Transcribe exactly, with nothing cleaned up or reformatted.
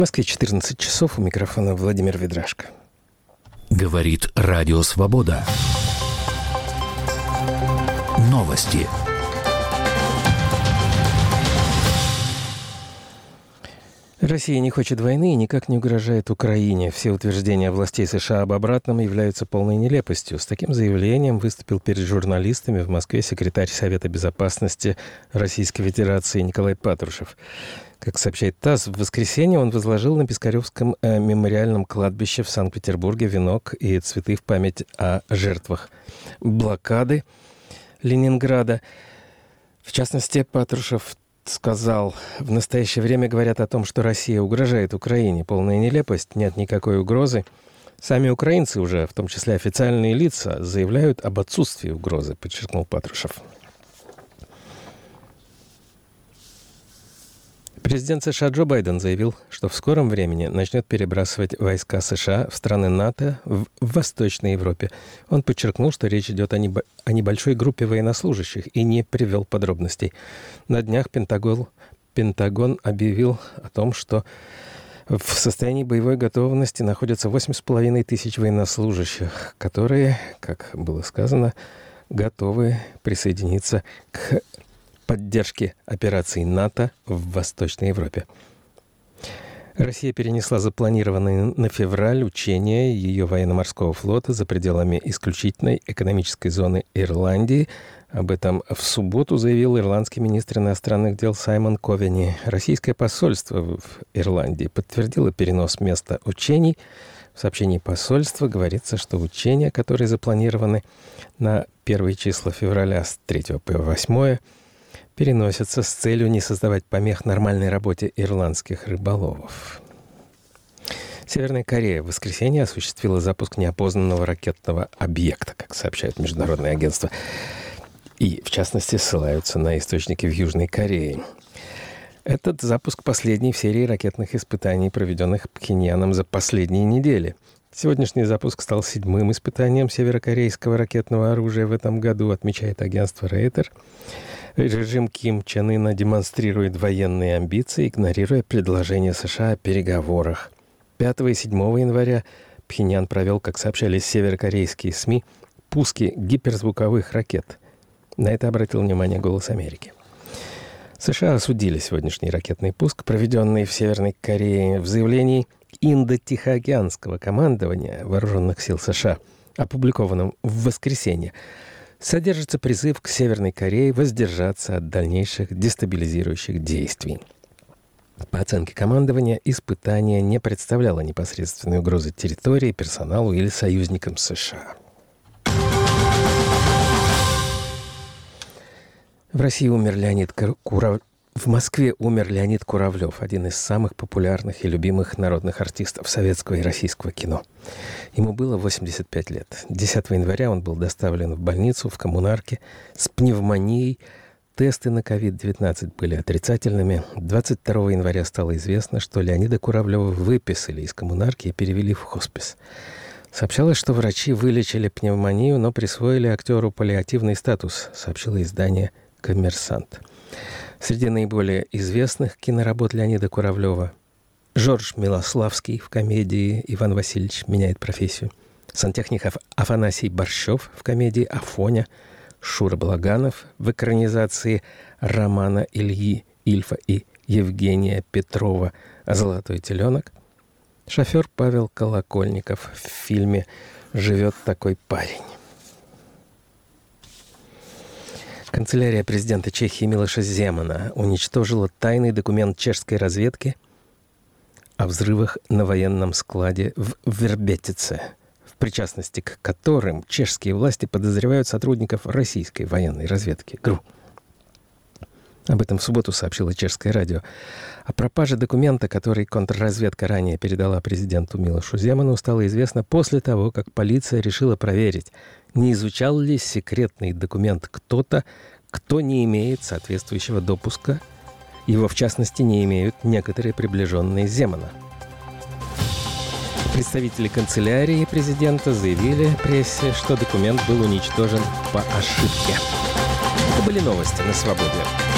В Москве четырнадцать часов, у микрофона Владимир Ведрашко. Говорит Радио Свобода. Новости. Россия не хочет войны и никак не угрожает Украине. Все утверждения властей США об обратном являются полной нелепостью. С таким заявлением выступил перед журналистами в Москве секретарь Совета Безопасности Российской Федерации Николай Патрушев. Как сообщает ТАСС, в воскресенье он возложил на Пискаревском э, мемориальном кладбище в Санкт-Петербурге венок и цветы в память о жертвах блокады Ленинграда. В частности, Патрушев сказал: в настоящее время говорят о том, что Россия угрожает Украине. Полная нелепость, нет никакой угрозы. Сами украинцы уже, в том числе официальные лица, заявляют об отсутствии угрозы, подчеркнул Патрушев. Президент США Джо Байден заявил, что в скором времени начнет перебрасывать войска США в страны НАТО в Восточной Европе. Он подчеркнул, что речь идет о, небо- о небольшой группе военнослужащих и не привел подробностей. На днях Пентагон, Пентагон объявил о том, что в состоянии боевой готовности находятся восемь с половиной тысяч военнослужащих, которые, как было сказано, готовы присоединиться к поддержки операций НАТО в Восточной Европе. Россия перенесла запланированные на февраль учения ее военно-морского флота за пределами исключительной экономической зоны Ирландии. Об этом в субботу заявил ирландский министр иностранных дел Саймон Ковени. Российское посольство в Ирландии подтвердило перенос места учений. В сообщении посольства говорится, что учения, которые запланированы на первые числа февраля с третьего по восьмое, переносятся с целью не создавать помех нормальной работе ирландских рыболовов. Северная Корея в воскресенье осуществила запуск неопознанного ракетного объекта, как сообщают международные агентства, и, в частности, ссылаются на источники в Южной Корее. Этот запуск последний в серии ракетных испытаний, проведенных Пхеньяном за последние недели. Сегодняшний запуск стал седьмым испытанием северокорейского ракетного оружия в этом году, отмечает агентство Рейтер. Режим Ким Чен Ына демонстрирует военные амбиции, игнорируя предложения США о переговорах. пятого и седьмого января Пхеньян провел, как сообщали северокорейские СМИ, пуски гиперзвуковых ракет. На это обратил внимание «Голос Америки». США осудили сегодняшний ракетный пуск, проведенный в Северной Корее. В заявлении Индо-Тихоокеанского командования Вооруженных сил США, опубликованном в воскресенье, содержится призыв к Северной Корее воздержаться от дальнейших дестабилизирующих действий. По оценке командования, испытание не представляло непосредственной угрозы территории, персоналу или союзникам США. В России умер Леонид Куравлев. В Москве умер Леонид Куравлев, один из самых популярных и любимых народных артистов советского и российского кино. Ему было восемьдесят пять лет. десятого января он был доставлен в больницу в Коммунарке с пневмонией. Тесты на ковид девятнадцать были отрицательными. двадцать второго января стало известно, что Леонида Куравлева выписали из Коммунарки и перевели в хоспис. Сообщалось, что врачи вылечили пневмонию, но присвоили актеру паллиативный статус, сообщило издание «Коммерсант». Среди наиболее известных киноработ Леонида Куравлева: Жорж Милославский в комедии «Иван Васильевич меняет профессию», сантехник Аф- Афанасий Борщев в комедии «Афоня», Шура Балаганов в экранизации романа Ильи Ильфа и Евгения Петрова «Золотой теленок», шофер Павел Колокольников в фильме «Живет такой парень». Канцелярия президента Чехии Милоша Земана уничтожила тайный документ чешской разведки о взрывах на военном складе в Вербетице, в причастности к которым чешские власти подозревают сотрудников российской военной разведки ГРУ. Об этом в субботу сообщило чешское радио. О пропаже документа, который контрразведка ранее передала президенту Милошу Земану, стало известно после того, как полиция решила проверить, не изучал ли секретный документ кто-то, кто не имеет соответствующего допуска. Его, в частности, не имеют некоторые приближенные Земана. Представители канцелярии президента заявили прессе, что документ был уничтожен по ошибке. Это были новости на «Свободе».